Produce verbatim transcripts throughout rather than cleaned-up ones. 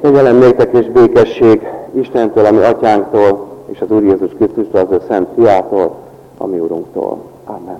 Kegyelem néktek és békesség Istentől, ami Atyánktól, és az Úr Jézus Krisztustól, az ő Szent Fiától, a mi Urunktól. Amen.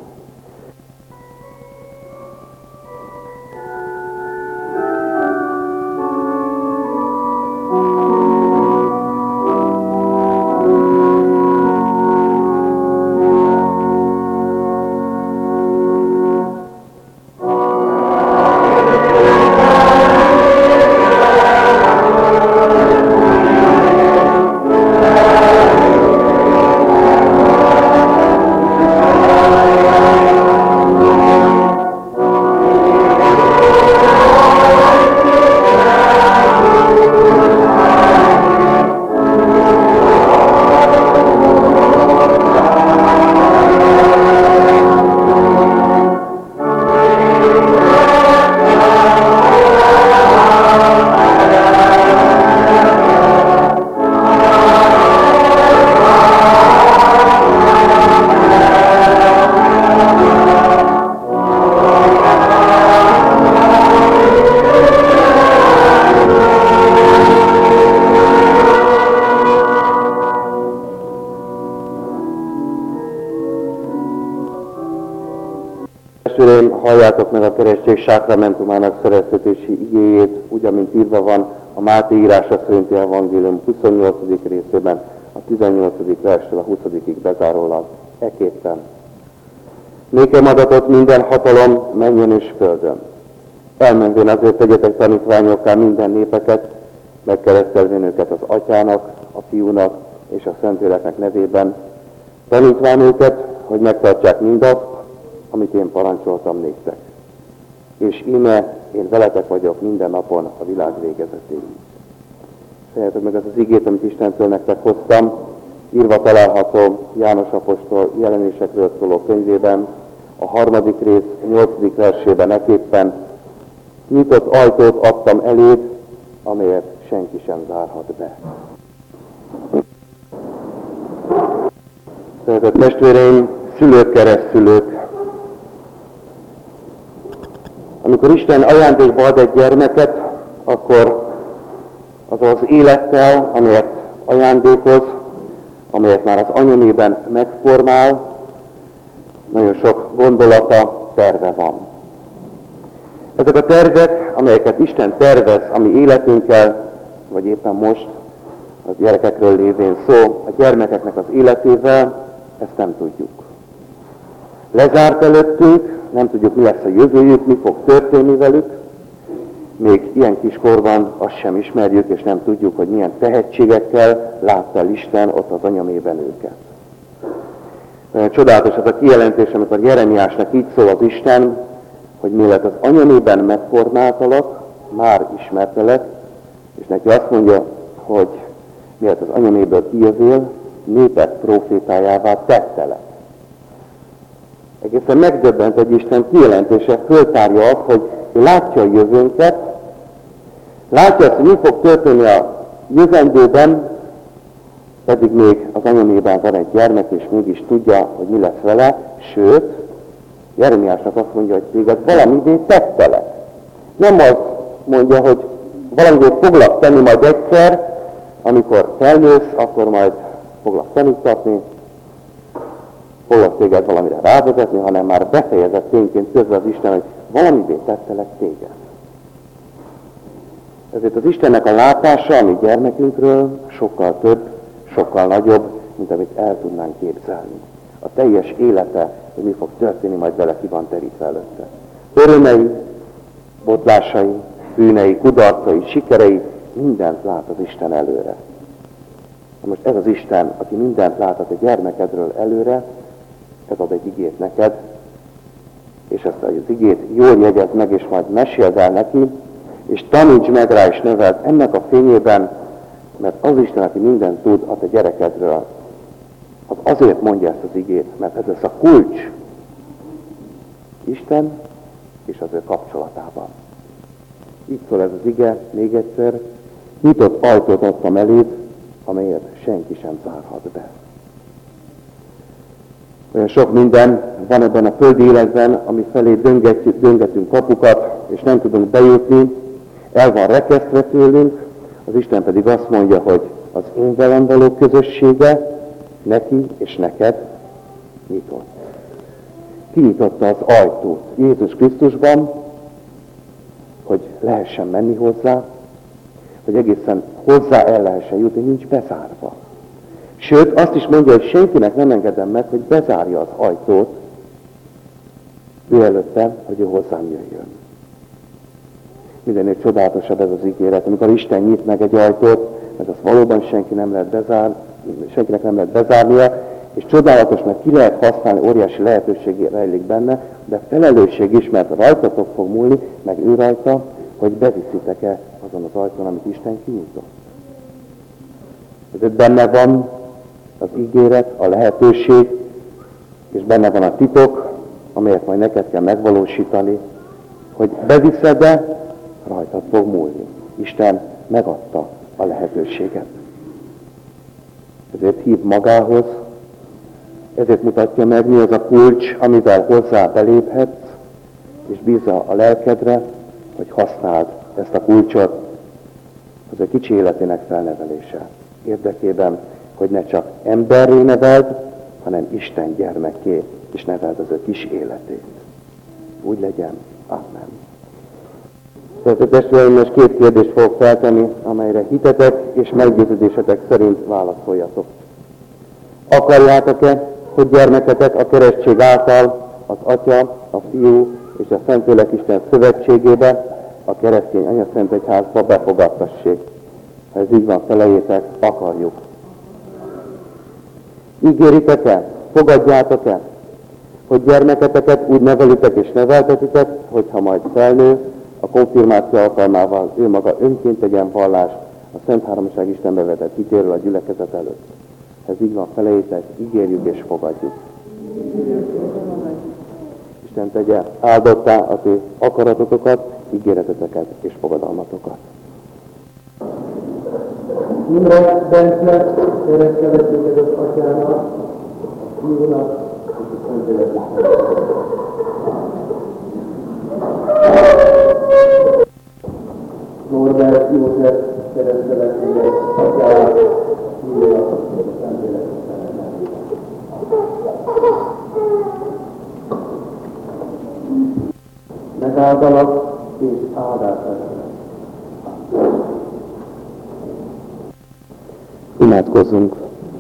Halljátok meg a keresztség sákramentumának szereztetési igéjét, úgy, amint írva van a Máté írása szerinti evangélium huszonnyolcadik részében, a tizennyolcadik verstől a huszadikig bezárólag, eképpen. Nékem adatot minden hatalom menjen és földön. Elmenvén azért tegyetek tanítványokká minden népeket, megkeresztelvén őket az Atyának, a Fiúnak és a Szentléleknek nevében, tanítván őket, hogy megtartják mindazt, amit én parancsoltam néktek. És íme, én veletek vagyok minden napon a világ végezetéig. Szerinted meg az az igét, amit Istentől nektek hoztam, írva található János apostol jelenésekről szóló könyvében, a harmadik rész, a nyolcadik versében eképpen, nyitott ajtót adtam eléd, amelyet senki sem zárhat be. Szeretett testvéreim, szülők, keresztszülők, amikor Isten ajándékba ad egy gyermeket, akkor az az élettel, amelyet ajándékoz, amelyet már az anyamében megformál, nagyon sok gondolata, terve van. Ezek a tervek, amelyeket Isten tervez a mi életünkkel, vagy éppen most a gyerekekről lévén szó, a gyermekeknek az életével, ezt nem tudjuk. Lezárt előttünk, nem tudjuk, mi lesz a jövőjük, mi fog történni velük. Még ilyen kiskorban azt sem ismerjük, és nem tudjuk, hogy milyen tehetségekkel látta el Isten ott az anyamében őket. Olyan csodálatos az a kijelentés, amikor Jeremiásnak így szól az Isten, hogy mielőtt az anyamében megformáltalak, már ismertelek, és neki azt mondja, hogy mielőtt az anyaméből kijövél, népek profétájává tettelek. Egészen megdöbbent, hogy Isten kijelentése föltárja azt, hogy ő látja a jövőnket, látja azt, hogy mi fog történni a jövendőben, pedig még az anyamében van egy gyermek, és mégis tudja, hogy mi lesz vele, sőt, Jeremiásnak azt mondja, hogy téged valamivé tettelek. Nem az mondja, hogy valamivé foglak tenni majd egyszer, amikor felnősz, akkor majd foglak tanítgatni, foglak téged valamire rávezetni, hanem már befejezett tényként közben az Isten, hogy valamivé tettelek téged. Ezért az Istennek a látása a mi gyermekünkről sokkal több, sokkal nagyobb, mint amit el tudnánk képzelni. A teljes élete, hogy mi fog történni, majd vele ki van terítve előtte. Örömei, botlásai, bűnei, kudarcai, sikerei, mindent lát az Isten előre. Na most ez az Isten, aki mindent láthat a gyermekedről előre, ez ad egy igét neked, és ezt az igét jól jegyezd meg, és majd meséld el neki, és taníts meg rá, és neveld ennek a fényében, mert az Isten, aki mindent tud a te gyerekedről, az azért mondja ezt az igét, mert ez lesz a kulcs Isten és az ő kapcsolatában. Így szól ez az ige, még egyszer, nyitott ajtót adtam eléd, amelyet senki sem zárhat be. Olyan sok minden van ebben a földi életben, ami felé döngetünk kapukat, és nem tudunk bejutni, el van rekesztve tőlünk, Az Isten pedig azt mondja, hogy az én velem való közössége neki és neked nyitott. Kinyitotta az ajtót Jézus Krisztusban, hogy lehessen menni hozzá, hogy egészen hozzá el lehessen jutni, nincs bezárva. Sőt, azt is mondja, hogy senkinek nem engedem meg, hogy bezárja az ajtót ő előtte, hogy ő hozzám jöjjön. Mindennél csodálatosabb ez az ígéret, amikor Isten nyit meg egy ajtót, mert azt valóban senki nem lehet bezár, senkinek nem lehet bezárnia, és csodálatos, mert ki lehet használni, óriási lehetőség rejlik benne, de felelősség is, mert rajtatok fog múlni, meg ő rajta, hogy beviszitek-e azon az ajtón, amit Isten kinyitott. Ezért benne van az ígéret, a lehetőség, és benne van a titok, amelyet majd neked kell megvalósítani, hogy beviszed-e, rajtad fog múlni. Isten megadta a lehetőséget. Ezért hív magához, ezért mutatja meg, mi az a kulcs, amivel hozzá beléphetsz, és bízza a lelkedre, hogy használd ezt a kulcsot az ő kicsi életének felnevelése érdekében, hogy ne csak emberré neveld, hanem Isten gyermekké, és neveld az ő kis életét. Úgy legyen. Amen. Tehát a testvéreim, most két kérdést fogok feltenni, amelyre hitetek és meggyőződésetek szerint válaszoljatok. Akarjátok-e, hogy gyermeketek a keresztség által az Atya, a Fiú és a Szentlélek Isten szövetségébe, a keresztény anyaszentegyházba befogadtassék? Ha ez így van, feleljétek, akarjuk. Ígéritek-e, fogadjátok-e, hogy gyermeketeket úgy nevelitek és neveltetitek, hogyha majd felnő, a konfirmáció alkalmával ő maga önként tegyen vallást a Szent Háromság Istenbe vetett hitéről a gyülekezet előtt. Ez így van, felejétek, ígérjük és fogadjuk. Isten tegye áldottá az ő akaratotokat, ígéreteteket és fogadalmatokat. Imre Bentnek, keresztelettséget az Atyának, Fiúnak és a Szentléleknek. Norbert József, keresztelettséget az Atyának, Fiúnak és a Szentléleknek. Megáldalak és áldás legyen. Imádkozzunk!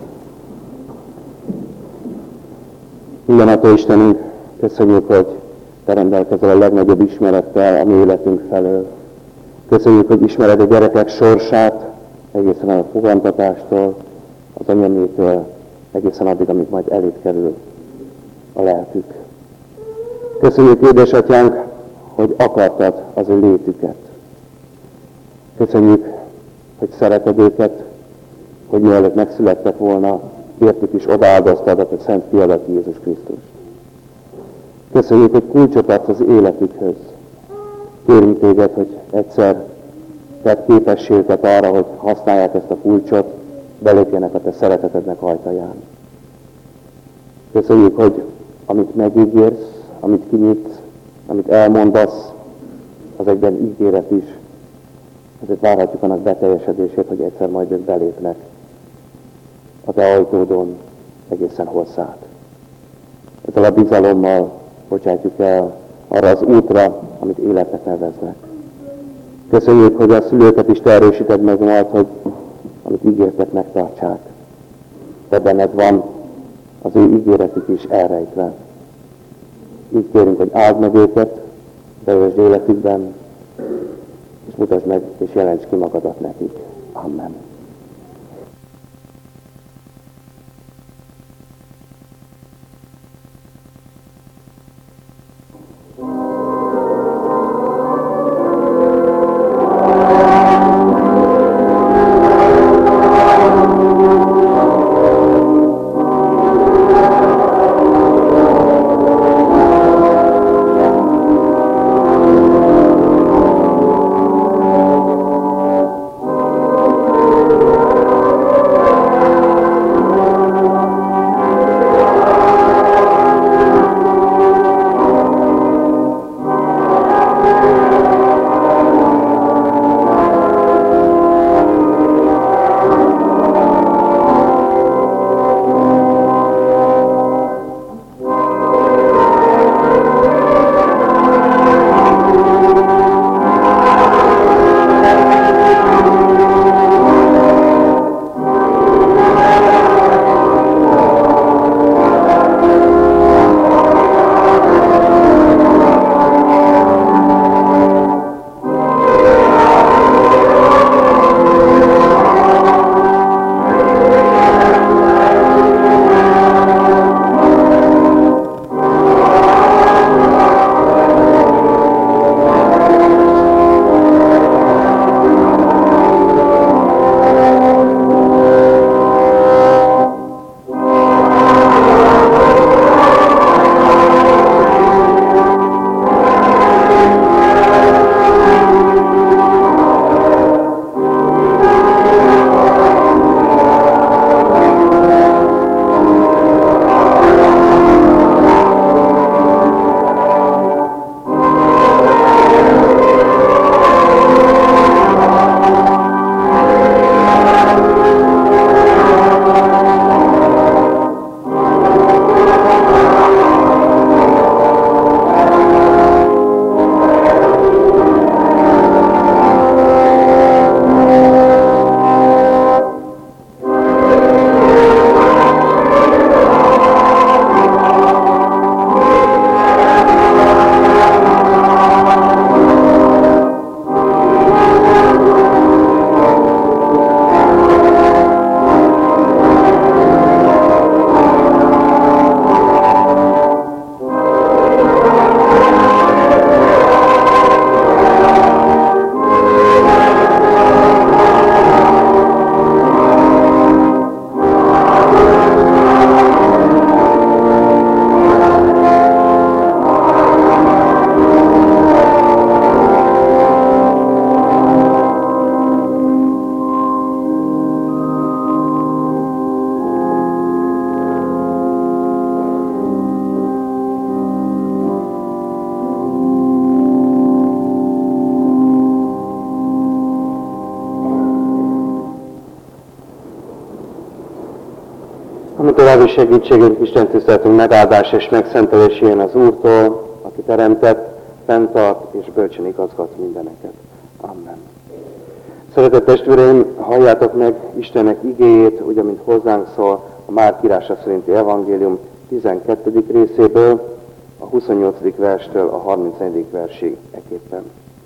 Mindenható Istenünk, köszönjük, hogy Te rendelkezel a legnagyobb ismerettel a mi életünk felől. Köszönjük, hogy ismered a gyerekek sorsát, egészen a fogantatástól, az anyamétől, egészen addig, amíg majd eléd kerül a lelkük. Köszönjük, édesatyánk, hogy akartad az ő létüket. Köszönjük, hogy szereted őket, hogy mielőtt megszülettek volna, értük is odaáldoztad a Szent Fiadat, Jézus Krisztust. Köszönjük, hogy kulcsot adsz az életükhöz. Kérünk téged, hogy egyszer tedd képessé őket arra, hogy használják ezt a kulcsot, belépjenek a te szeretetednek ajtaján. Köszönjük, hogy amit megígérsz, amit kinyitsz, amit elmondasz, az egyben ígéret is. Ezért várhatjuk annak beteljesedését, hogy egyszer majd ők belépnek a te ajtódon egészen hozzád. Ezzel a bizalommal bocsátjuk el arra az útra, amit életnek neveznek. Köszönjük, hogy a szülőket is te erősíted meg majd, hogy amit ígértek, megtartsák. Te benned van az ő ígéretük is elrejtve. Így kérünk, hogy áld meg őket, beöltsd életükben, és mutasd meg, és jelents ki magadat nekik. Amen. Mi további segítségünk, Isten tiszteletünk megáldás és megszentelés jön az Úrtól, aki teremtett, fenntart és bölcsen igazgat mindeneket. Amen. Szeretett testvéreim, halljátok meg Istennek igéjét, úgy, amint hozzánk szól a Márk írása szerinti evangélium tizenkettedik részéből, a huszonnyolcadik verstől a harmincegyedik versig eképpen.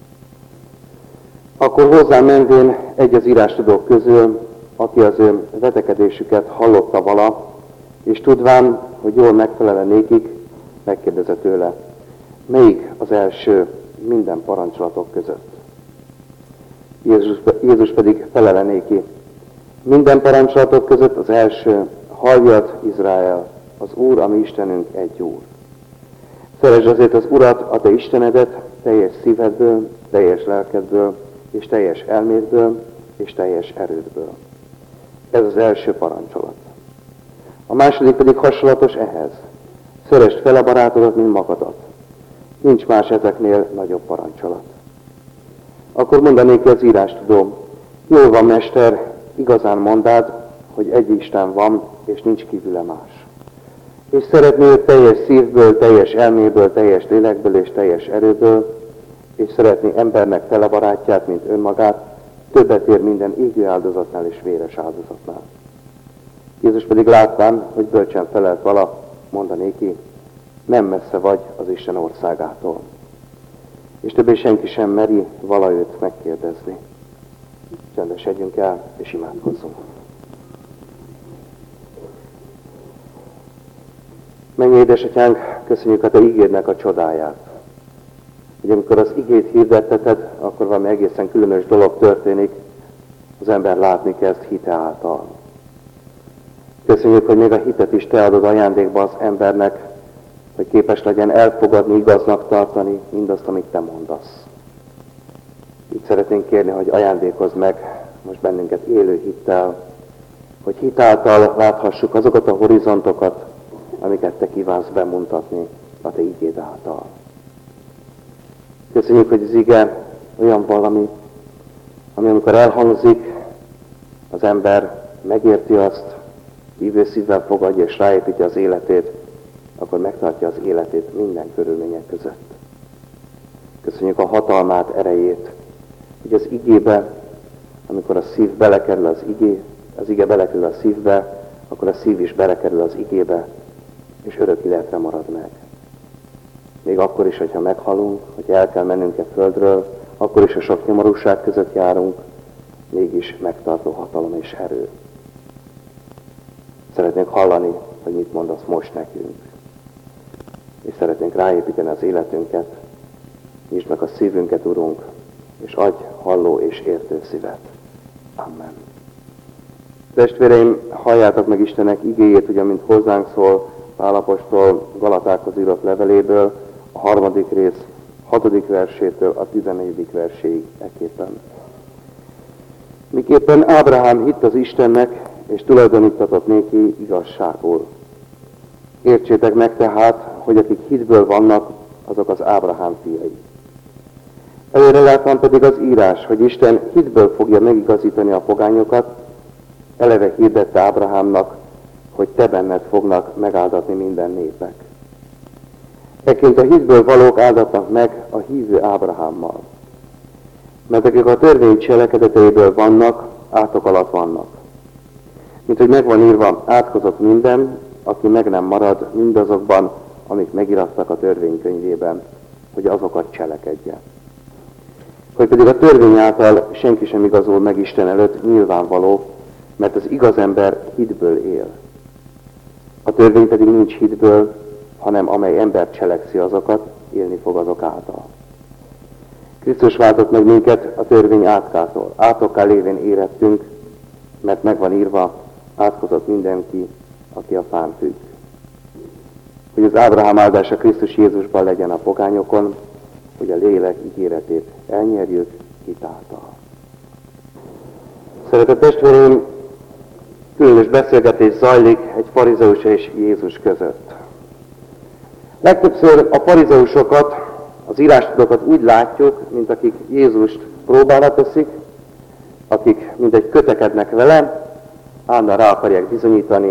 Akkor hozzám menvén egy az írástudók közül, aki az ő vetekedésüket hallotta vala, és tudván, hogy jól megfelele nékik, megkérdezett tőle, melyik az első minden parancsolatok között. Jézus, Jézus pedig felele néki, minden parancsolatok között az első, halljad Izrael, az Úr, a mi Istenünk egy Úr. Szeresd azért az Urat, a te Istenedet, teljes szívedből, teljes lelkedből, és teljes elmédből, és teljes erődből. Ez az első parancsolat. A második pedig hasonlatos ehhez. Szeresd fel a barátodat, mint magadat. Nincs más ezeknél nagyobb parancsolat. Akkor mondanék az írástudó, jól van, mester, igazán mondád, hogy egy Isten van, és nincs kívüle más. És szeretnél teljes szívből, teljes elméből, teljes lélekből és teljes erőből, és szeretné embernek tele barátját, mint önmagát, többet ér minden égő áldozatnál és véres áldozatnál. Jézus pedig látván, hogy bölcsen felelt vala, mondanéki, nem messze vagy az Isten országától. És többé senki sem meri vala őt megkérdezni. Csendesedjünk el, és imádkozzunk. Menj, édesatyánk, köszönjük a te ígédnek a csodáját. Hogy amikor az igét hirdetteted, akkor valami egészen különös dolog történik, az ember látni kezd hite által. Köszönjük, hogy még a hitet is te adod ajándékba az embernek, hogy képes legyen elfogadni, igaznak tartani mindazt, amit te mondasz. Így szeretnénk kérni, hogy ajándékozz meg most bennünket élő hittel, hogy hit által láthassuk azokat a horizontokat, amiket te kívánsz bemutatni a te igéd által. Köszönjük, hogy az ige olyan valami, ami amikor elhangzik, az ember megérti azt, hívő szívvel fogadja és ráépíti az életét, akkor megtartja az életét minden körülmények között. Köszönjük a hatalmát, erejét, hogy az igébe, amikor a szív belekerül az igé, az ige belekerül a szívbe, akkor a szív is belekerül az igébe, és örök életre marad meg. Még akkor is, hogyha meghalunk, hogy el kell mennünk a földről, akkor is a sok nyomorúság között járunk, mégis megtartó hatalom és erő. Szeretnénk hallani, hogy mit mondasz most nekünk. És szeretnénk ráépíteni az életünket, nyisd meg a szívünket, Urunk, és adj halló és értő szívet. Amen. Testvéreim, halljátok meg Istennek igéjét, ugye, mint hozzánk szól Pál apostol Galatákhoz írott leveléből, a harmadik rész, hatodik versétől a tizennegyedik verséig eképpen. Miképpen Ábrahám hitt az Istennek, és tulajdonítatott néki igazságul. Értsétek meg tehát, hogy akik hitből vannak, azok az Ábrahám fiai. Előre látván pedig az írás, hogy Isten hitből fogja megigazítani a pogányokat, eleve hirdette Ábrahámnak, hogy te benned fognak megáldatni minden népek. Ekként a hitből valók áldatnak meg a hívő Ábrahámmal. Mert akik a törvény cselekedeteiből vannak, átok alatt vannak. Mint hogy megvan írva, átkozott minden, aki meg nem marad mindazokban, amik megirattak a törvénykönyvében, hogy azokat cselekedje. Hogy pedig a törvény által senki sem igazol meg Isten előtt, nyilvánvaló, mert az igaz ember hitből él. A törvény pedig nincs hitből, hanem amely ember cselekszi azokat, élni fog azok által. Krisztus váltott meg minket a törvény átkától. Átokká lévén érettünk, mert megvan írva, átkozott mindenki, aki a fán függ. Hogy az Ábrahám áldása Krisztus Jézusban legyen a pogányokon, hogy a lélek ígéretét elnyerjük hitáltal. Szeretett testvéreim, különös beszélgetés zajlik egy farizeus és Jézus között. Legtöbbször a farizeusokat, az írástudókat úgy látjuk, mint akik Jézust próbára teszik, akik mindegy kötekednek vele, állandóan rá akarják bizonyítani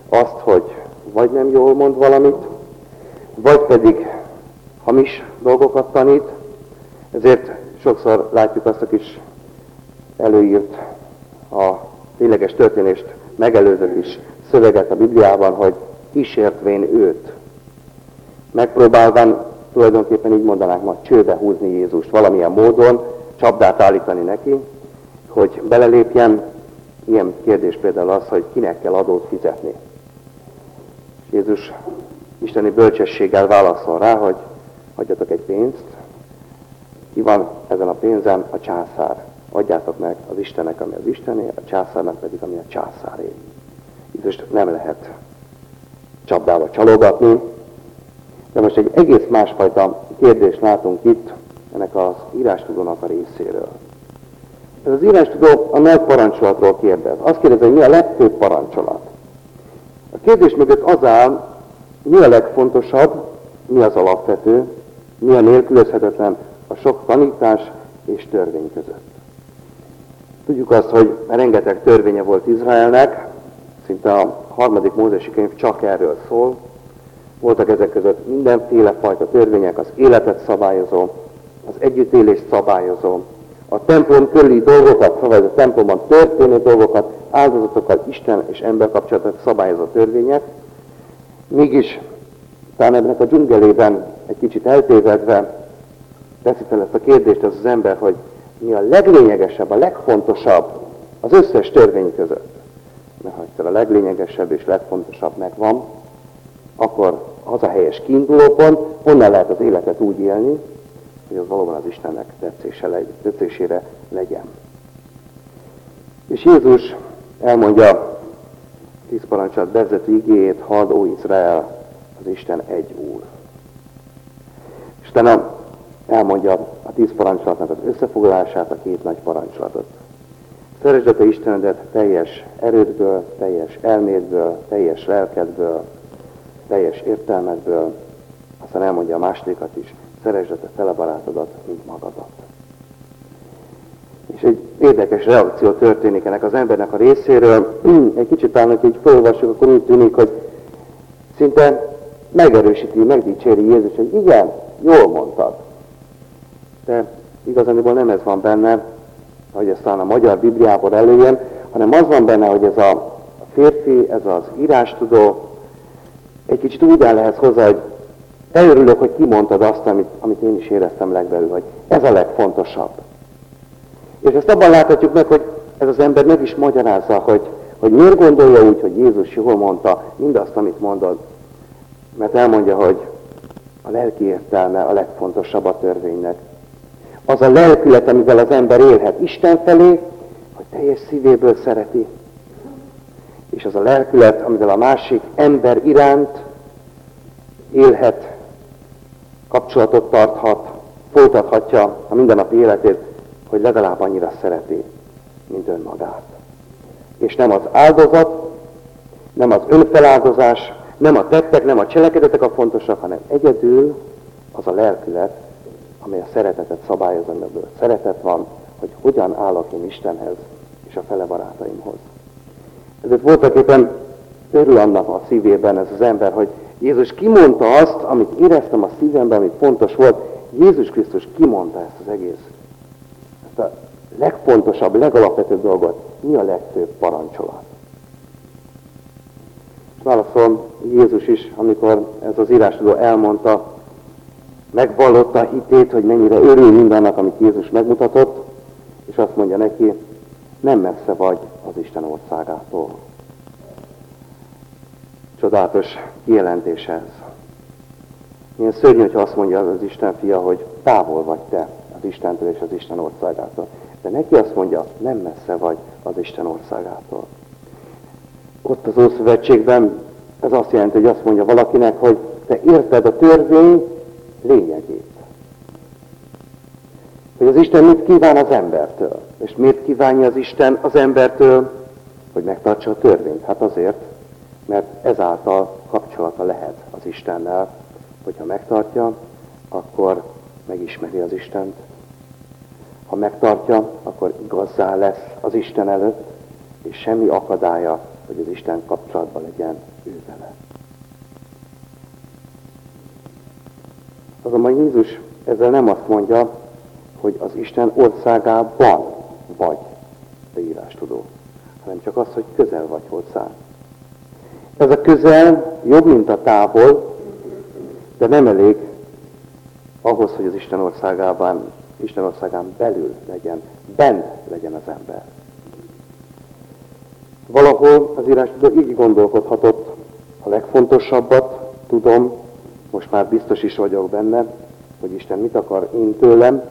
azt, hogy vagy nem jól mond valamit, vagy pedig hamis dolgokat tanít. Ezért sokszor látjuk azt a kis előírt, a tényleges történést megelőző kis szöveget a Bibliában, hogy kísértvén őt. Megpróbálván, tulajdonképpen így mondanánk ma, csőbe húzni Jézust, valamilyen módon csapdát állítani neki, hogy belelépjen. Ilyen kérdés például az, hogy kinek kell adót fizetni. Jézus isteni bölcsességgel válaszol rá, hogy adjatok egy pénzt, ki van ezen a pénzen? A császár. Adjátok meg az Istennek, ami az Istené, a császárnak pedig, ami a császáré. Jézust nem lehet csapdába csalogatni, de most egy egész másfajta kérdést látunk itt ennek az írástudónak a részéről. Ez az írástudó a nagy parancsolatról kérdez. Azt kérdezi, hogy mi a legfőbb parancsolat. A kérdés mögött az áll, mi a legfontosabb, mi az alapvető, mi a nélkülözhetetlen a sok tanítás és törvény között. Tudjuk azt, hogy rengeteg törvénye volt Izraelnek, szinte a harmadik Mózesi könyv csak erről szól. Voltak ezek között mindenféle fajta törvények, az életet szabályozó, az együttélést szabályozó, a templom körüli dolgokat, szabályozó, a templomban történő dolgokat, áldozatokkal, Isten és ember kapcsolatot szabályozó törvények. Mégis talán ennek a dzsungelében egy kicsit eltévedve teszi fel ezt a kérdést az az ember, hogy mi a leglényegesebb, a legfontosabb az összes törvény között. Mert ha egyszer a leglényegesebb és legfontosabb megvan, akkor az a helyes kiindulópont, honnan lehet az életet úgy élni, hogy az valóban az Istennek tetszése legy, tetszésére legyen. És Jézus elmondja tíz parancsolat bevezető igéjét, halld, ó Izrael, az Isten egy Úr. Isten elmondja a tíz parancsolatnak az összefoglalását, a két nagy parancsolatot. Szeresd a te Istenedet teljes erődből, teljes elmédből, teljes lelkedből, teljes értelmedből. Aztán elmondja a másodikat is, szeresd a te fele barátodat, mint magadat. És egy érdekes reakció történik ennek az embernek a részéről. Egy kicsit talán, hogy így felolvassuk, akkor úgy tűnik, hogy szinte megerősíti, megdicséri Jézus, hogy igen, jól mondtad. De igazából nem ez van benne, hogy ez talán a magyar Bibliából előjön, hanem az van benne, hogy ez a férfi, ez az írástudó egy kicsit úgy áll ehhez hozzá, hogy elörülök, hogy kimondtad azt, amit, amit én is éreztem legbelül, hogy ez a legfontosabb. És ezt abban láthatjuk meg, hogy ez az ember meg is magyarázza, hogy, hogy miért gondolja úgy, hogy Jézus jól mondta mindazt, amit mondod. Mert elmondja, hogy a lelki értelme a legfontosabb a törvénynek. Az a lelkület, amivel az ember élhet Isten felé, hogy teljes szívéből szereti. És az a lelkület, amivel a másik ember iránt élhet, kapcsolatot tarthat, folytathatja a mindennapi életét, hogy legalább annyira szereti, mint önmagát. És nem az áldozat, nem az önfeláldozás, nem a tettek, nem a cselekedetek a fontosak, hanem egyedül az a lelkület, amely a szeretetet szabályozza, amiből szeretet van, hogy hogyan állok én Istenhez és a fele barátaimhoz. Ezért voltak éppen örül annak a szívében ez az ember, hogy Jézus kimondta azt, amit éreztem a szívemben, amit fontos volt. Jézus Krisztus kimondta ezt az egész. Ezt a legfontosabb, legalapvetőbb dolgot. Mi a legfőbb parancsolat? Válaszol Jézus is, amikor ez az írástudó elmondta, megvallotta a hitét, hogy mennyire örül mindannak, amit Jézus megmutatott, és azt mondja neki, nem messze vagy az Isten országától. Csodálatos kijelentés ez. Milyen szörnyű, hogyha azt mondja az Isten fia, hogy távol vagy te az Istentől és az Isten országától. De neki azt mondja, nem messze vagy az Isten országától. Ott az Ószövetségben ez azt jelenti, hogy azt mondja valakinek, hogy te érted a törvény lényegét. Hogy az Isten mit kíván az embertől. És miért kívánja az Isten az embertől, hogy megtartsa a törvényt? Hát azért, mert ezáltal kapcsolata lehet az Istennel, hogyha megtartja, akkor megismeri az Istent. Ha megtartja, akkor igazzá lesz az Isten előtt, és semmi akadálya hogy az Isten kapcsolatban legyen ő vele. Azonban Jézus ezzel nem azt mondja, hogy az Isten országában vagy te írástudó, hanem csak az, hogy közel vagy hozzá. Ez a közel jobb, mint a távol, de nem elég ahhoz, hogy az Isten országában, Isten országán belül legyen, bent legyen az ember. Valahol az írástudó így gondolkodhatott, a legfontosabbat tudom, most már biztos is vagyok benne, hogy Isten mit akar én tőlem,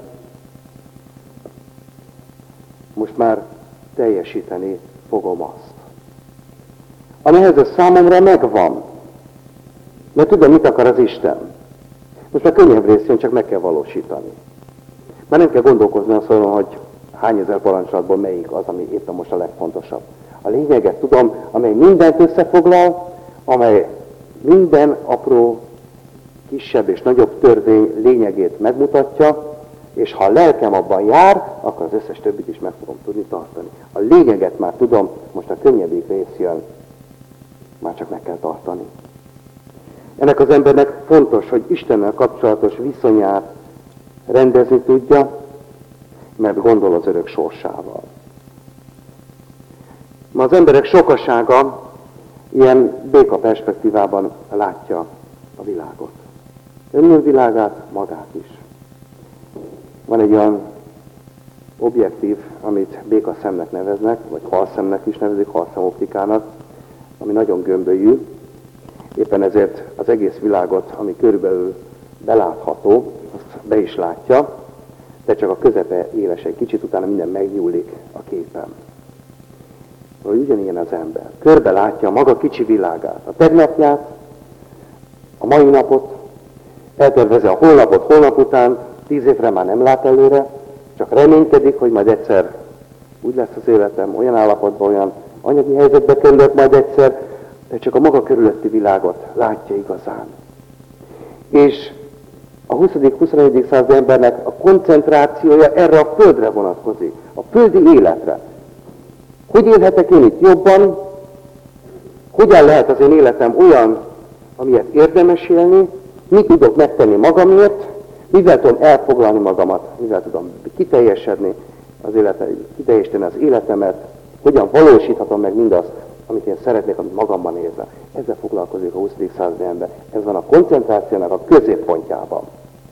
most már teljesíteni fogom azt. Amihez ez számomra megvan, mert tudom, mit akar az Isten. Most már könnyebb rész jön, csak meg kell valósítani. Már nem kell gondolkozni azon, hogy hány ezer parancsolatból melyik az, ami éppen most a legfontosabb. A lényeget tudom, amely mindent összefoglal, amely minden apró, kisebb és nagyobb törvény lényegét megmutatja, és ha a lelkem abban jár, akkor az összes többit is meg fogom tudni tartani. A lényeget már tudom, most a könnyebbik rész jön, már csak meg kell tartani. Ennek az embernek fontos, hogy Istennel kapcsolatos viszonyát rendezni tudja, mert gondol az örök sorsával. Ma az emberek sokasága ilyen béka perspektívában látja a világot. Önmű világát, magát is. Van egy olyan objektív, amit béka szemnek neveznek, vagy halszemnek is nevezik, halszemoptikának, ami nagyon gömbölyű. Éppen ezért az egész világot, ami körülbelül belátható, azt be is látja, de csak a közepe éles egy kicsit, utána minden megnyúlik a képen. Vagy ugyanilyen az ember. Körbe látja a maga kicsi világát, a tegnapját, a mai napot, eltervezi a holnapot, holnap után, tíz évre már nem lát előre, csak reménykedik, hogy majd egyszer úgy lesz az életem, olyan állapotban, olyan anyagi helyzetbe kerülök majd egyszer, de csak a maga körülötti világot látja igazán. És a huszadik-huszonegyedik századi embernek a koncentrációja erre a földre vonatkozik, a földi életre. Hogy élhetek én itt jobban? Hogyan lehet az én életem olyan, amilyet érdemes élni? Mit tudok megtenni magamért? Mivel tudom elfoglalni magamat? Mivel tudom kiteljesedni az életet, kiteljesíteni az életemet? Hogyan valósíthatom meg mindazt, amit én szeretnék, amit magamban érzem? Ezzel foglalkozik a huszadik századi ember. Ez van a koncentrációnak a középpontjában.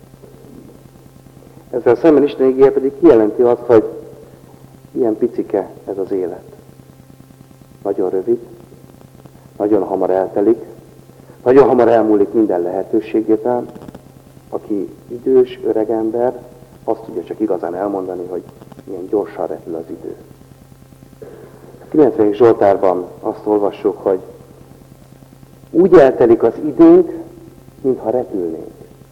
Ezzel szemben Isten igéje pedig kijelenti azt, hogy ilyen picike ez az élet. Nagyon rövid, nagyon hamar eltelik, nagyon hamar elmúlik minden lehetőségével. Aki idős, öreg ember, azt tudja csak igazán elmondani, hogy milyen gyorsan repül az idő. A kilencvenedik Zsoltárban azt olvassuk, hogy úgy eltelik az időnk, mintha repülnénk.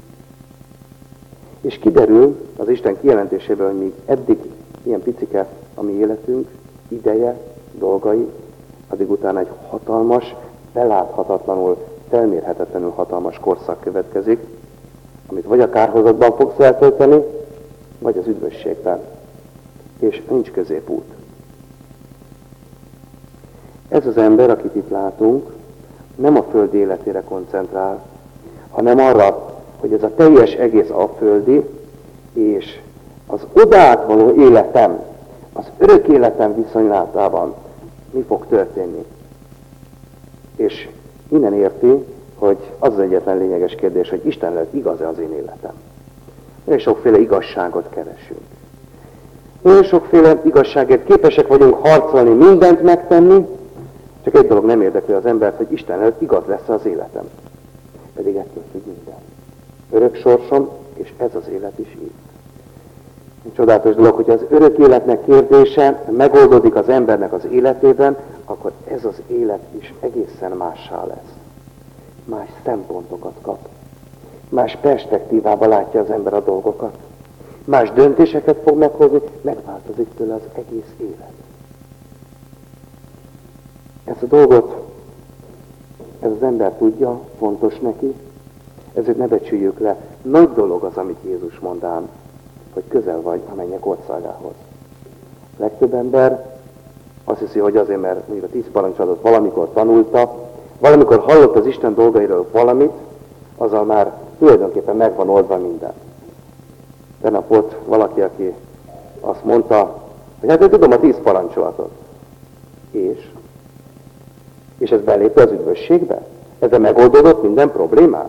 És kiderül az Isten kijelentéséből, hogy míg eddig ilyen picike a mi életünk, ideje, dolgai, addig utána egy hatalmas, beláthatatlanul, felmérhetetlenül hatalmas korszak következik, amit vagy a kárhozatban fogsz eltölteni, vagy az üdvösségben. És nincs középút. Ez az ember, akit itt látunk, nem a föld életére koncentrál, hanem arra, hogy ez a teljes egész alföldi, és az odaát való életem, az örök életem viszonylatában mi fog történni. És innen érti, hogy az az egyetlen lényeges kérdés, hogy Isten lehet igaz-e az én életem. Nagyon sokféle igazságot keresünk. Nagyon sokféle igazságért képesek vagyunk harcolni, mindent megtenni, csak egy dolog nem érdekli az embert, hogy Isten előtt igaz lesz az életem. Pedig ettől függ minden. Örök sorsom, és ez az élet is így. Csodálatos dolog, hogy az örök életnek kérdése megoldódik az embernek az életében, akkor ez az élet is egészen mássá lesz. Más szempontokat kap. Más perspektívába látja az ember a dolgokat. Más döntéseket fog meghozni, megváltozik tőle az egész élet. Ezt a dolgot, ez az ember tudja, fontos neki, ezért ne becsüljük le. Nagy dolog az, amit Jézus mond ám, hogy közel vagy a mennyek országához. A legtöbb ember Azt hiszi, hogy azért, mert mondjuk a tíz parancsolatot valamikor tanulta, valamikor hallott az Isten dolgairól valamit, azzal már tulajdonképpen meg van oldva minden. Tegnap volt valaki, aki azt mondta, hogy hát én tudom a tíz parancsolatot. És? És ez belépte az üdvösségbe? Ezzel megoldódott minden problémát?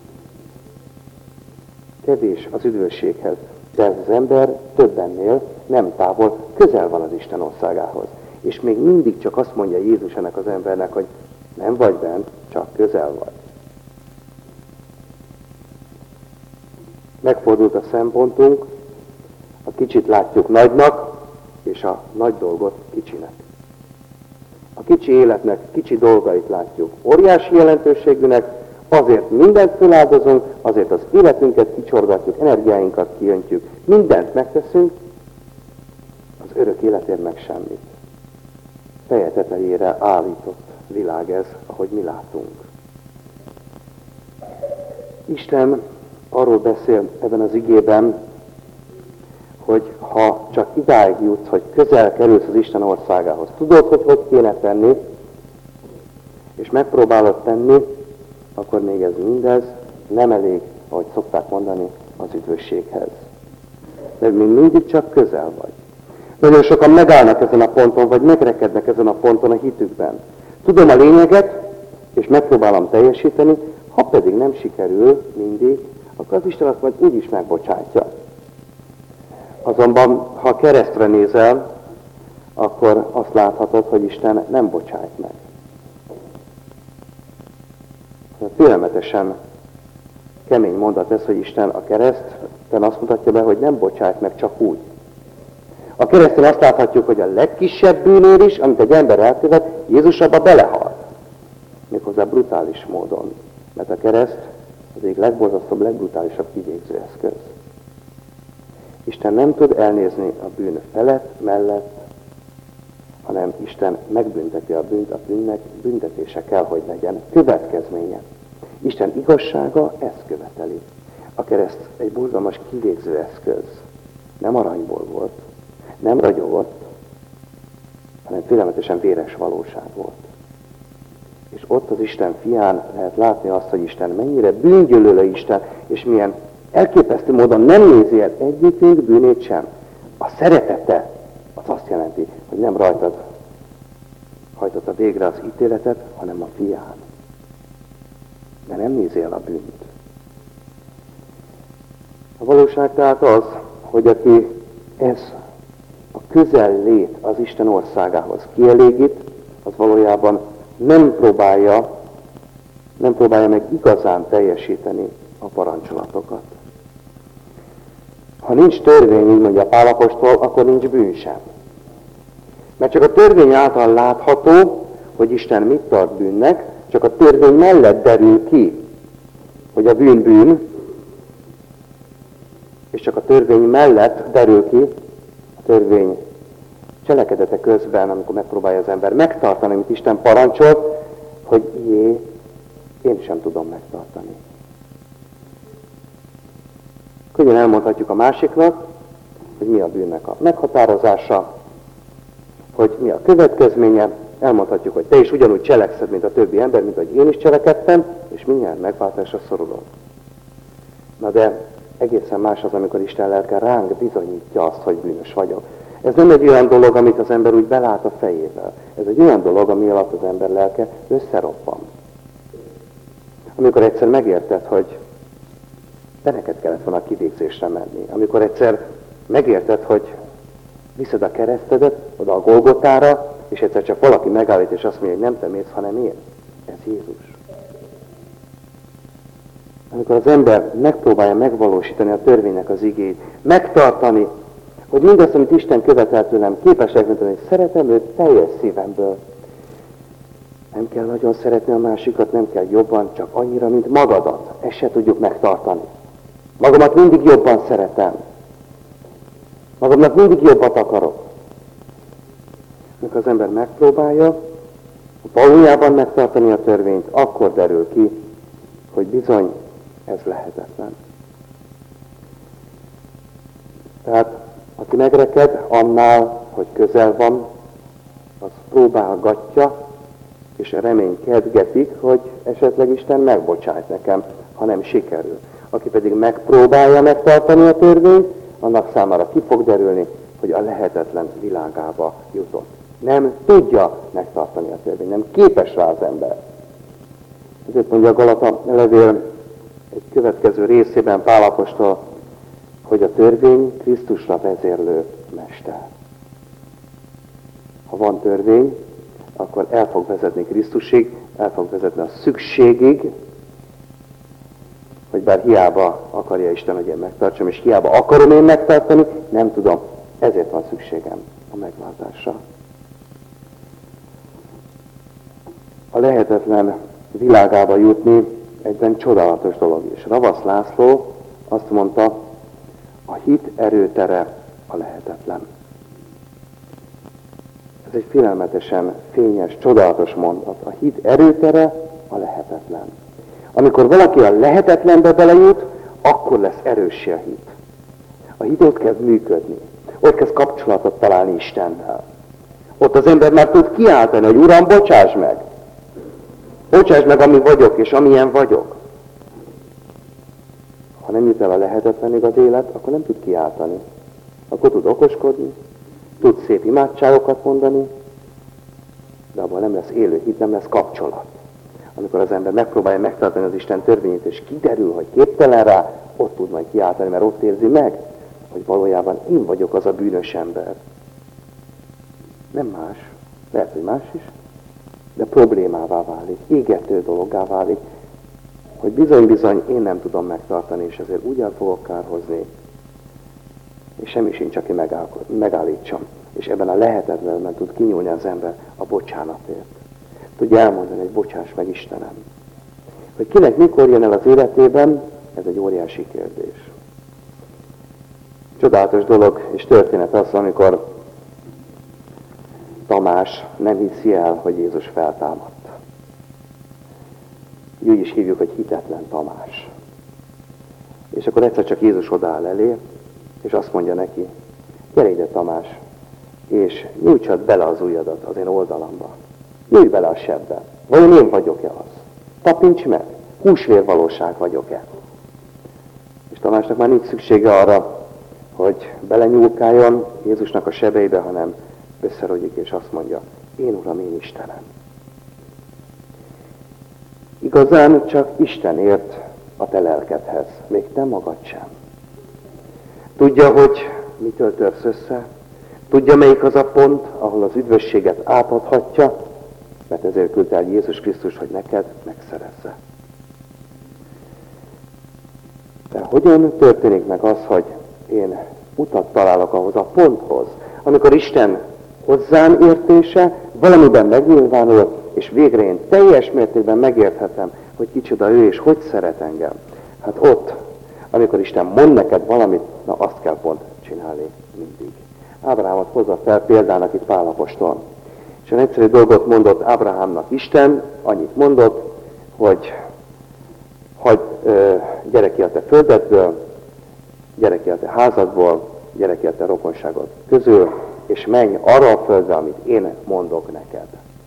Kevés az üdvösséghez, de ez az ember többennél nem távol, közel van az Isten országához. És még mindig csak azt mondja Jézus ennek az embernek, hogy nem vagy bent, csak közel vagy. Megfordult a szempontunk, a kicsit látjuk nagynak, és a nagy dolgot kicsinek. A kicsi életnek kicsi dolgait látjuk óriási jelentőségűnek, azért mindent feláldozunk, azért az életünket kicsorgatjuk, energiáinkat kiöntjük, mindent megteszünk, az örök életért meg semmit. Feje tetejére állított világ ez, ahogy mi látunk. Isten arról beszél ebben az igében, hogy ha csak idáig jutsz, hogy közel kerülsz az Isten országához, tudod, hogy hogy kéne tenni, és megpróbálod tenni, akkor még ez mindez nem elég, ahogy szokták mondani, az üdvösséghez. De még mindig csak közel vagy. Nagyon sokan megállnak ezen a ponton, vagy megrekednek ezen a ponton a hitükben. Tudom a lényeget, és megpróbálom teljesíteni, ha pedig nem sikerül mindig, akkor az Isten azt majd úgyis megbocsátja. Azonban, ha keresztre nézel, akkor azt láthatod, hogy Isten nem bocsájt meg. Félelmetesen kemény mondat ez, hogy Isten a kereszten azt mutatja be, hogy nem bocsájt meg csak úgy. A kereszten azt láthatjuk, hogy a legkisebb bűnér is, amit egy ember elkövet, Jézus abba belehalt. Méghozzá brutális módon. Mert a kereszt az egyik legborzasztóbb, legbrutálisabb kivégző eszköz. Isten nem tud elnézni a bűn felett, mellett, hanem Isten megbünteti a bűnt, a bűnnek büntetése kell, hogy legyen, következménye. Isten igazsága ezt követeli. A kereszt egy borzalmas kivégző eszköz. Nem aranyból volt, nem ragyogott, hanem félelmetesen véres valóság volt. És ott az Isten fián lehet látni azt, hogy Isten mennyire bűngyűlölő Isten, és milyen elképesztő módon nem nézi el egyikünk bűnét sem. A szeretete az azt jelenti, hogy nem rajtad hajtotta végre az ítéletet, hanem a fián. De nem nézi el a bűnt. A valóság tehát az, hogy aki ez a közellét az Isten országához kielégít, az valójában nem próbálja, nem próbálja meg igazán teljesíteni a parancsolatokat. Ha nincs törvény, így mondja Pál apostol, akkor nincs bűn sem. Mert csak a törvény által látható, hogy Isten mit tart bűnnek, csak a törvény mellett derül ki, hogy a bűn bűn, és csak a törvény mellett derül ki, a törvény cselekedete közben, amikor megpróbálja az ember megtartani, amit Isten parancsolt, hogy jé, én sem tudom megtartani. Könnyen elmondhatjuk a másiknak, hogy mi a bűnnek a meghatározása, hogy mi a következménye, elmondhatjuk, hogy te is ugyanúgy cselekszed, mint a többi ember, mint ahogy én is cselekedtem, és mindjárt megváltásra szorulod. Na de egészen más az, amikor Isten lelke ránk bizonyítja azt, hogy bűnös vagyok. Ez nem egy olyan dolog, amit az ember úgy belát a fejével. Ez egy olyan dolog, ami alatt az ember lelke összeroppan. Amikor egyszer megérted, hogy te neked kellett volna a kivégzésre menni. Amikor egyszer megérted, hogy viszed a keresztedet oda a Golgotára, és egyszer csak valaki megállít, és azt mondja, hogy nem te mész, hanem én. Ez Jézus. Amikor az ember megpróbálja megvalósítani a törvénynek az igényt, megtartani, hogy mindazt, amit Isten követel tőlem, képes legyek, hogy szeretem őt teljes szívemből. Nem kell nagyon szeretni a másikat, nem kell jobban, csak annyira, mint magadat. Ezt se tudjuk megtartani. Magamat mindig jobban szeretem. Magamnak mindig jobbat akarok. Amikor az ember megpróbálja valójában megtartani a törvényt, akkor derül ki, hogy bizony ez lehetetlen. Tehát aki megreked annál, hogy közel van, az próbálgatja, és reménykedgetik, hogy esetleg Isten megbocsájt nekem, ha nem sikerül. Aki pedig megpróbálja megtartani a törvényt, annak számára ki fog derülni, hogy a lehetetlen világába jutott. Nem tudja megtartani a törvényt, nem képes rá az ember. Ezért mondja a Galata levél egy következő részében Pál apostol, hogy a törvény Krisztusra vezérlő mester. Ha van törvény, akkor el fog vezetni Krisztusig, el fog vezetni a szükségig, hogy bár hiába akarja Isten, hogy én megtartsam, és hiába akarom én megtartani, nem tudom, ezért van szükségem a megváltásra. A lehetetlen világába jutni egyben csodálatos dolog is. Ravasz László azt mondta, a hit erőtere a lehetetlen. Ez egy félelmetesen fényes, csodálatos mondat. A hit erőtere a lehetetlen. Amikor valaki a lehetetlenbe belejut, akkor lesz erőssé a hit. A hit ott kezd működni. Ott kezd kapcsolatot találni Istennel. Ott az ember már tud kiáltani, hogy Uram, bocsáss meg! Bocsáss meg, ami vagyok, és amilyen vagyok. Ha nem jut el a lehetetlenig az élet, akkor nem tud kiáltani. Akkor tud okoskodni, tud szép imádságokat mondani, de abban nem lesz élő hit, nem lesz kapcsolat. Amikor az ember megpróbálja megtartani az Isten törvényét, és kiderül, hogy képtelen rá, ott tud majd kiáltani, mert ott érzi meg, hogy valójában én vagyok az a bűnös ember. Nem más, lehet, hogy más is, de problémává válik, égető dologgá válik, hogy bizony-bizony én nem tudom megtartani, és ezért úgy el fogok kárhozni, és semmi sincs, aki megállítsam. És ebben a lehetetlenben tud kinyúlni az ember a bocsánatért. Tudja elmondani, hogy bocsáss meg Istenem. Hogy kinek mikor jön el az életében, ez egy óriási kérdés. Csodálatos dolog és történet az, amikor Tamás nem hiszi el, hogy Jézus feltámadt. Úgy is hívjuk, hogy hitetlen Tamás. És akkor egyszer csak Jézus odaáll elé, és azt mondja neki, gyere ide Tamás, és nyújtsad bele az ujjadat az én oldalamba. Nyújj bele a sebbe. Vajon én vagyok-e az? Tapints meg. Húsvérvalóság vagyok-e? És Tamásnak már nincs szüksége arra, hogy belenyúlkáljon Jézusnak a sebeibe, hanem összerogyik és azt mondja, én Uram, én Istenem. Igazán csak Isten ért a te lelkedhez, még te magad sem. Tudja, hogy mitől törsz össze, tudja, melyik az a pont, ahol az üdvösséget átadhatja, mert ezért küldte el Jézus Krisztus, hogy neked megszerezze. De hogyan történik meg az, hogy én utat találok ahhoz a ponthoz, amikor Isten hozzám értése valamiben megnyilvánul, és végre én teljes mértékben megérthetem, hogy kicsoda ő, és hogy szeret engem. Hát ott, amikor Isten mond neked valamit, na azt kell pont csinálni mindig. Ábrahámot hozza fel példának itt Pál apostol. És egy egyszerű dolgot mondott Ábrahámnak Isten, annyit mondott, hogy hagy, ö, gyere ki a te földedből, gyere ki a te házadból, gyere ki a te rokonságod közül, és menj arra a földre, amit én mondok neked.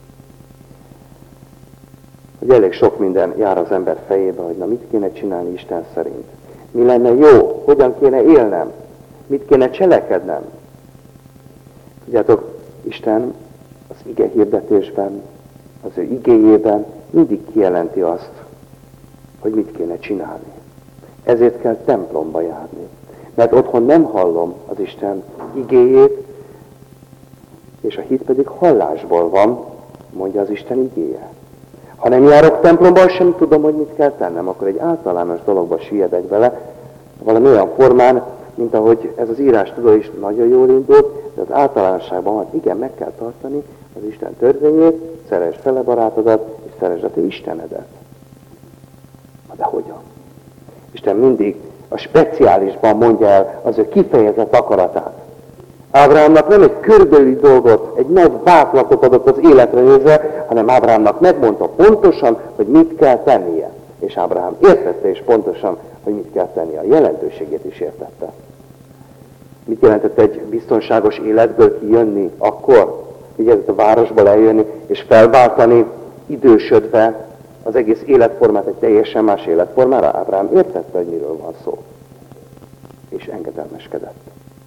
Hogy elég sok minden jár az ember fejébe, hogy na mit kéne csinálni Isten szerint. Mi lenne jó? Hogyan kéne élnem? Mit kéne cselekednem? Tudjátok, Isten az ige hirdetésben, az ő igéjében mindig kijelenti azt, hogy mit kéne csinálni. Ezért kell templomba járni. Mert otthon nem hallom az Isten igéjét, és a hit pedig hallásból van, mondja az Isten igéje. Ha nem járok templomba, sem tudom, hogy mit kell tennem, akkor egy általános dologba süllyedek bele, valami olyan formán, mint ahogy ez az írás tudó is nagyon jól indult, de az általánosságban van, igen, meg kell tartani az Isten törvényét, szeresd fele barátodat, és szeresd a te Istenedet. De hogyan? Isten mindig a speciálisban mondja el az ő kifejezett akaratát. Ábrahámnak nem egy körbelüli dolgot, egy nagy vázlatot adott az életre nézve, hanem Ábrahámnak megmondta pontosan, hogy mit kell tennie. És Ábrahám értette is pontosan, hogy mit kell tennie. A jelentőségét is értette. Mit jelentett egy biztonságos életből kijönni akkor, igyekezett a városból eljönni, és felváltani idősödve az egész életformát egy teljesen más életformára. Ábrahám értette, hogy miről van szó. És engedelmeskedett.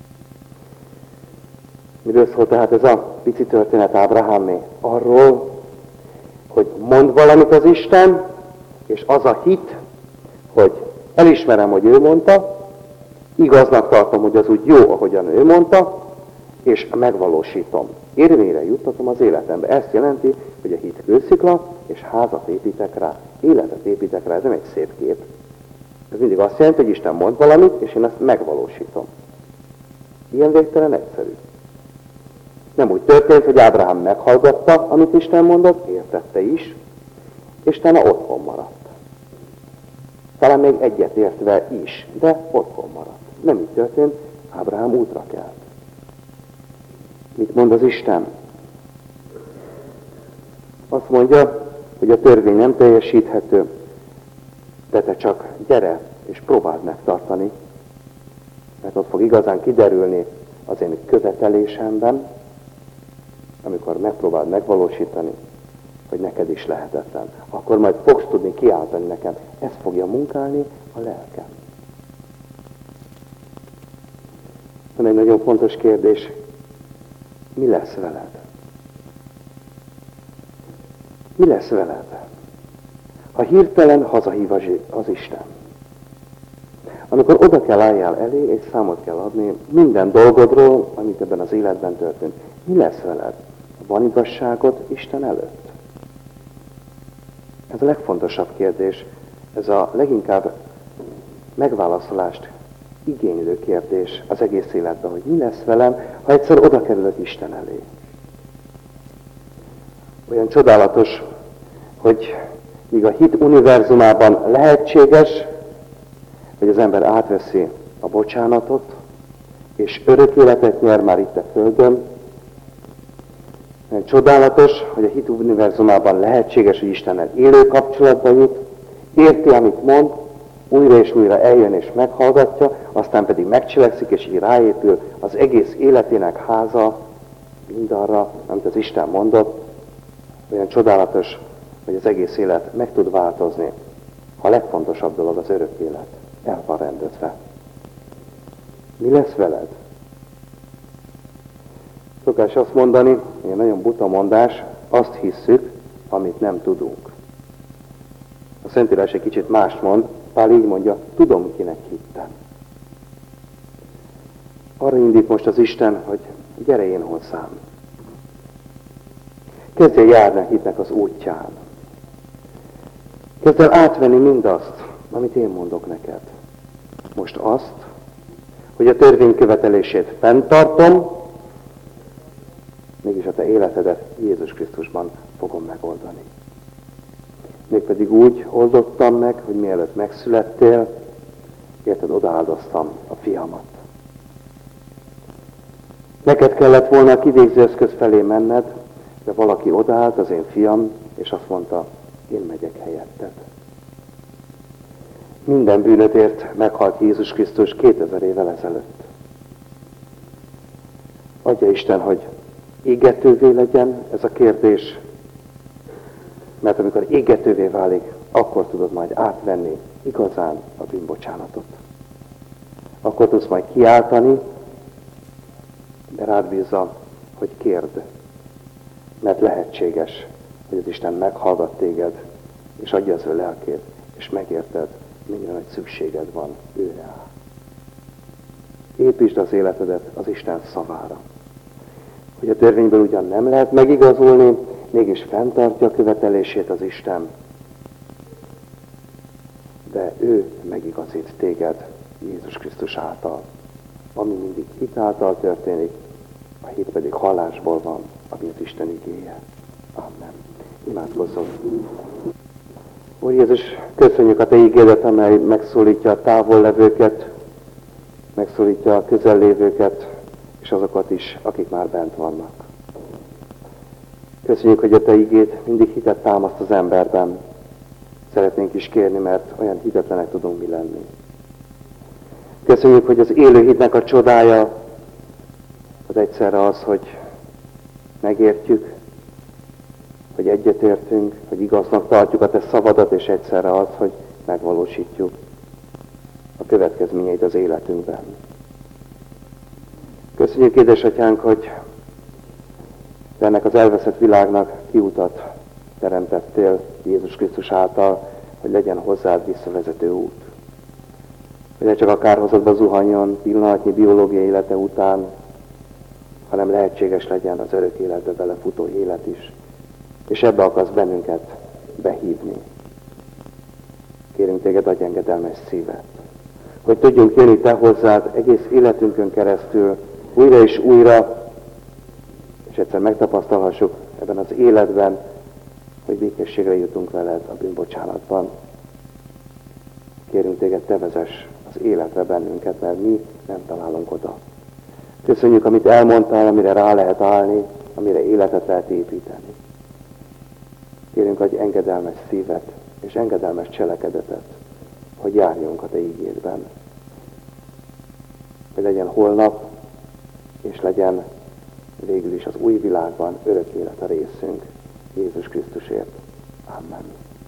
Miről szól tehát ez a pici történet Ábrahámé? Arról, hogy mond valamit az Isten, és az a hit, hogy elismerem, hogy ő mondta, igaznak tartom, hogy az úgy jó, ahogyan ő mondta, és megvalósítom. Érvényre juttatom az életembe. Ezt jelenti, hogy a hit kőszikla, és házat építek rá, életet építek rá. Ez nem egy szép kép. Ez mindig azt jelenti, hogy Isten mond valamit, és én ezt megvalósítom. Ilyen végtelen egyszerű. Nem úgy történt, hogy Ábrahám meghallgatta, amit Isten mondott, értette is, és utána otthon maradt. Talán még egyetértve is, de otthon maradt. Nem így történt, Ábrahám útra kelt. Mit mond az Isten? Azt mondja, hogy a törvény nem teljesíthető, de te csak gyere és próbáld megtartani, mert ott fog igazán kiderülni az én követelésemben, amikor megpróbáld megvalósítani, hogy neked is lehetetlen. Akkor majd fogsz tudni kiáltani nekem. Ez fogja munkálni a lelkem. Van egy nagyon fontos kérdés. Mi lesz veled? Mi lesz veled? Ha hirtelen hazahív az Isten. Amikor oda kell álljál elé, és számot kell adni minden dolgodról, amit ebben az életben történt. Mi lesz veled? Van igazságot Isten előtt? Ez a legfontosabb kérdés. Ez a leginkább megválaszolást igénylő kérdés az egész életben, hogy mi lesz velem, ha egyszer oda kerülök Isten elé. Olyan csodálatos, hogy míg a hit univerzumában lehetséges, hogy az ember átveszi a bocsánatot, és örök életet nyer már itt a Földön. Olyan csodálatos, hogy a hit univerzumában lehetséges, hogy Istennel élő kapcsolatba jut, érti, amit mond, újra és újra eljön és meghallgatja, aztán pedig megcselekszik, és így ráépül az egész életének háza mindarra, amit az Isten mondott. Olyan csodálatos, hogy az egész élet meg tud változni. A legfontosabb dolog az örök élet. El van rendezve. Mi lesz veled? Szokás azt mondani, egy nagyon buta mondás, azt hisszük, amit nem tudunk. A Szentírás egy kicsit mást mond, Pál így mondja, tudom, kinek hittem. Arra indít most az Isten, hogy gyere én hozzám. Kezdj el járni a hitnek az útján. Kezd el átvenni mindazt, amit én mondok neked. Most azt, hogy a törvény követelését fenntartom, mégis a te életedet Jézus Krisztusban fogom megoldani. Mégpedig úgy oldottam meg, hogy mielőtt megszülettél, érted, odaáldoztam a fiamat. Neked kellett volna a kivégző eszköz felé menned, de valaki odaállt, az én fiam, és azt mondta, én megyek helyetted. Minden bűnödért meghalt Jézus Krisztus kétezer évvel ezelőtt. Adja Isten, hogy égetővé legyen ez a kérdés, mert amikor égetővé válik, akkor tudod majd átvenni igazán a bűnbocsánatot. Akkor tudsz majd kiáltani, de rád bízza, hogy kérd, mert lehetséges, hogy az Isten meghallgat téged, és adja az ő lelkét, és megérted, mennyire nagy szükséged van őre. Építsd az életedet az Isten szavára. Hogy a törvényből ugyan nem lehet megigazulni, mégis fenntartja a követelését az Isten. De ő megigazít téged Jézus Krisztus által. Ami mindig hit által történik, a hit pedig hallásból van, ami az Isten igéje. Amen. Imádkozzunk. Úr Jézus, köszönjük a Te igédet, amely megszólítja a távollevőket, megszólítja a közellévőket, és azokat is, akik már bent vannak. Köszönjük, hogy a Te igéd mindig hitet támaszt az emberben. Szeretnénk is kérni, mert olyan hitetlenek tudunk mi lenni. Köszönjük, hogy az élő hitnek a csodája az egyszerre az, hogy megértjük, hogy egyetértünk, hogy igaznak tartjuk a te szavadat, és egyszerre az, hogy megvalósítjuk a következményeit az életünkben. Köszönjük, édesatyánk, hogy te ennek az elveszett világnak kiutat teremtettél Jézus Krisztus által, hogy legyen hozzád visszavezető út. Hogy ne csak a kárhozatba zuhanjon pillanatnyi biológiai élete után, hanem lehetséges legyen az örök életbe belefutó élet is. És ebbe akarsz bennünket behívni. Kérünk téged, adj engedelmes szívet, hogy tudjunk jönni te hozzád egész életünkön keresztül, újra és újra, és egyszer megtapasztalhassuk ebben az életben, hogy békességre jutunk veled a bűnbocsánatban. Kérünk téged, te vezess az életre bennünket, mert mi nem találunk oda. Köszönjük, amit elmondtál, amire rá lehet állni, amire életet lehet építeni. Kérünk, adj engedelmes szívet és engedelmes cselekedetet, hogy járjunk a te ígédben. Hogy legyen holnap, és legyen végül is az új világban örök élet a részünk Jézus Krisztusért. Amen.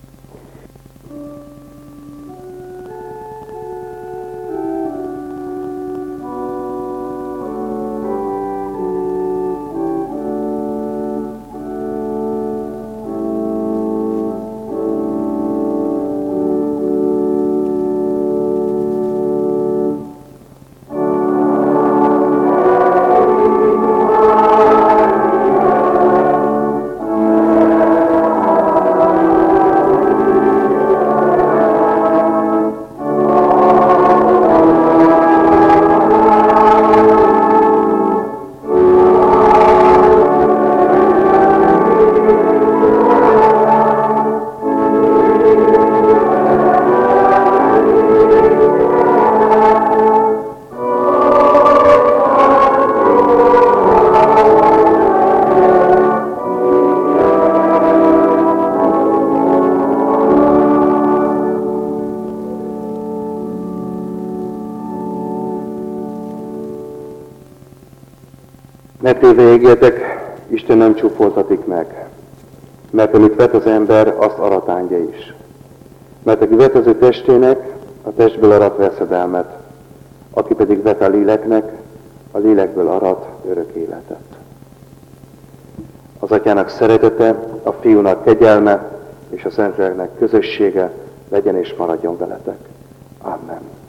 Ne tévejegjetek, Isten nem csúfoltatik meg, mert amit vet az ember, azt aratándja is. Mert aki vet az ő testének, a testből arat veszedelmet, aki pedig vet a léleknek, a lélekből arat örök életet. Az Atyának szeretete, a Fiúnak kegyelme és a Szentléleknek közössége legyen és maradjon veletek. Amen.